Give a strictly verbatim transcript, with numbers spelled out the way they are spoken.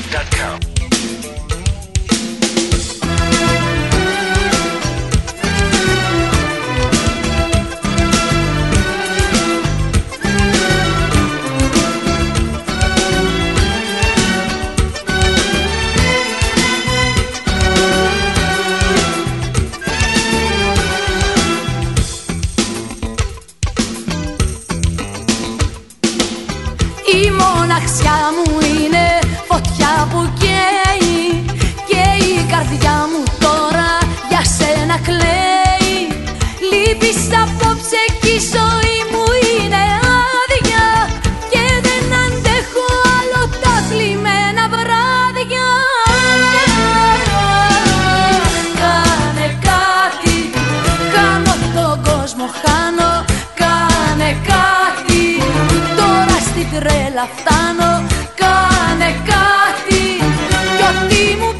dot com. Η μοναξιά μου είναι φωτιά που καίει και η καρδιά μου τώρα για σένα κλαίει. Λείπεις απόψε κι η ζωή μου είναι άδεια και δεν αντέχω άλλο τα θλιμμένα βράδια. Κάνε κάτι, χάνω τον κόσμο, χάνω. Κάνε κάτι, τώρα στην τρέλα φτάνω. Κάνε κάτι κι ό,τι μου